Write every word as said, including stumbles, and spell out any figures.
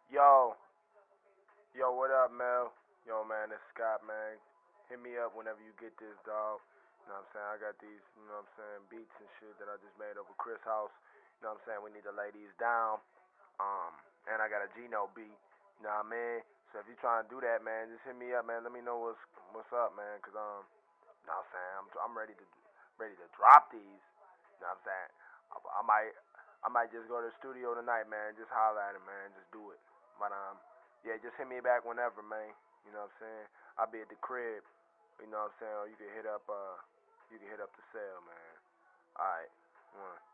Yo, yo, what up, Mel? Yo, man, it's Scott, man. Hit me up whenever you get this, dog. You know what I'm saying? I got these, you know what I'm saying, beats and shit that I just made over Chris House. You know what I'm saying? We need to lay these down. Um, and I got a Gino beat. You know what I mean? So if you trying to do that, man, just hit me up, man. Let me know what's what's up, man. Cause um, you know what I'm saying? I'm I'm ready to ready to drop these. You know what I'm saying? I, I might I might just go to the studio tonight, man. Just holler at it, man. Just do it. But um, yeah, just hit me back whenever, man. You know what I'm saying? I'll be at the crib. You know what I'm saying? Or you can hit up uh, you can hit up the cell, man. All right, one.